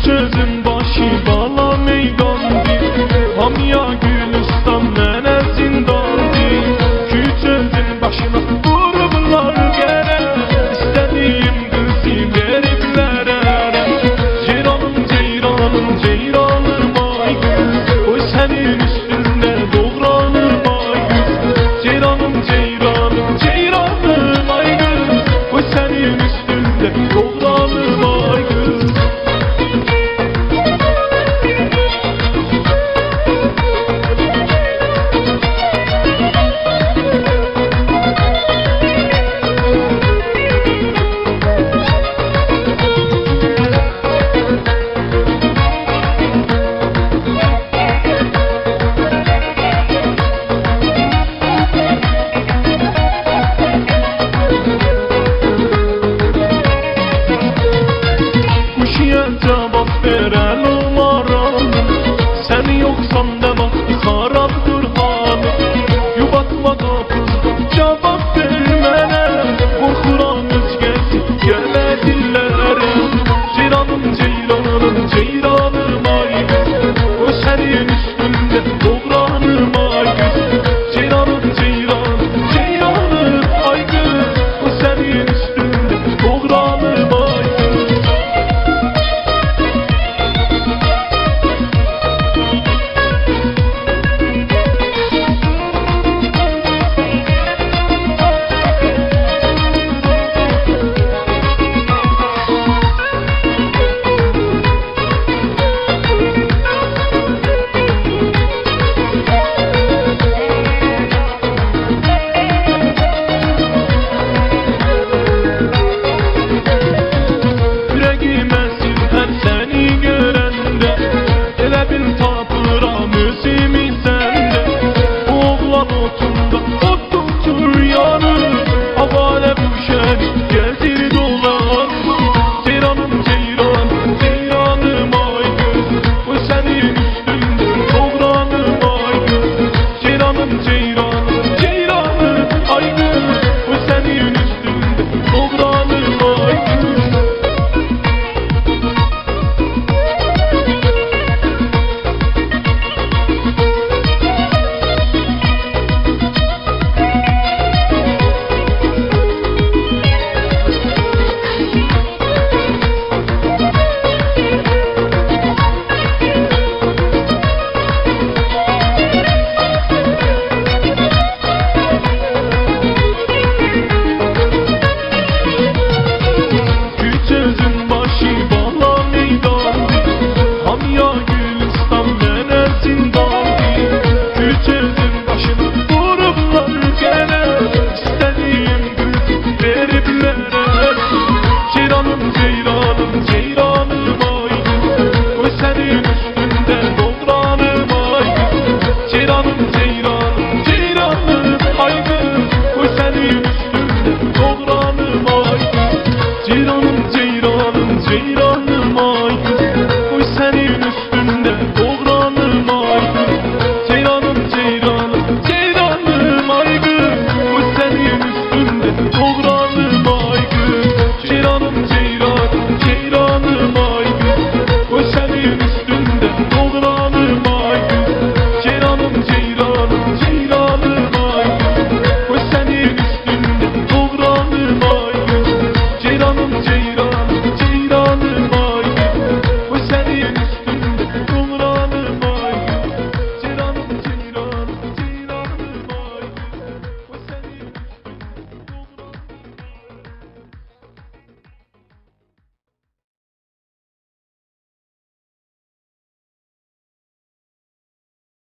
Sözün başı bala meydandı, Hamya Gülistan mənə zindandı. Küçözün başına vurublar gərə, İstədiyim qızı veriblər ərə. Ceyranım, ceyranım, ceyranım ay qız, Oy sənin üstündə doğranım ay qız. Ceyranım, ceyranım, ceyranım ay qız, Oy sənin üstündə doğranım ay qız. Cevap veren umaram, sen yoksan ne vakti haraptır hanım. Yubatma kapıdan cevap vermene, korkuram özgesi gelmedillere. Ceyranım, ceyranım, ceyranım ay kız, O senin üstünde doğranım ay kız. Ceyranım, ceyranım, ceyranım ay kız, O senin üstünde doğranım ay kız. Gezir dolar, ceyranım, ceyranım, ceyranım ay kız, O senin üstünde doğranım ay kız. Ceyranım, ceyranım, ceyranım ay kız, O senin üstünde doğranım ay kız. Sözün başı